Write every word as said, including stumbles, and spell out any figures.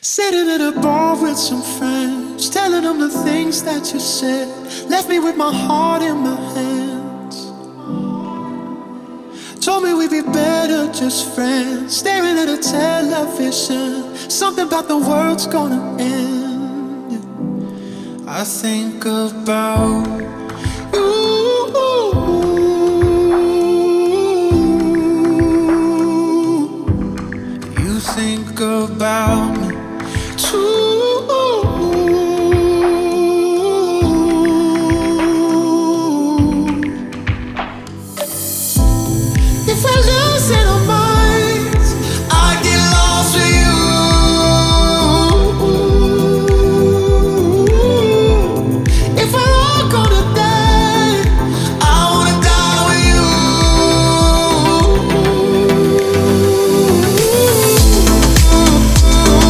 Sitting at a bar with some friends, telling them the things that you said. Left me with my heart in my hands. Told me we'd be better just friends. Staring at a television, something about the world's gonna end. I think about you. You think about me too.